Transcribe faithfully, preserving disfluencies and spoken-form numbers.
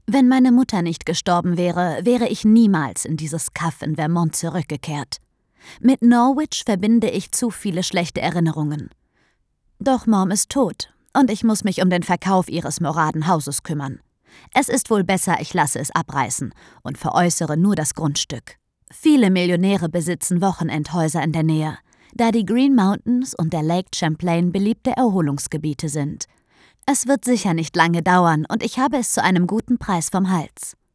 Wenn meine Mutter nicht gestorben wäre, wäre ich niemals in dieses Kaff in Vermont zurückgekehrt. Mit Norwich verbinde ich zu viele schlechte Erinnerungen. Doch Mom ist tot und ich muss mich um den Verkauf ihres Moradenhauses kümmern. Es ist wohl besser, ich lasse es abreißen und veräußere nur das Grundstück. Viele Millionäre besitzen Wochenendhäuser in der Nähe, da die Green Mountains und der Lake Champlain beliebte Erholungsgebiete sind. Es wird sicher nicht lange dauern und ich habe es zu einem guten Preis vom Hals.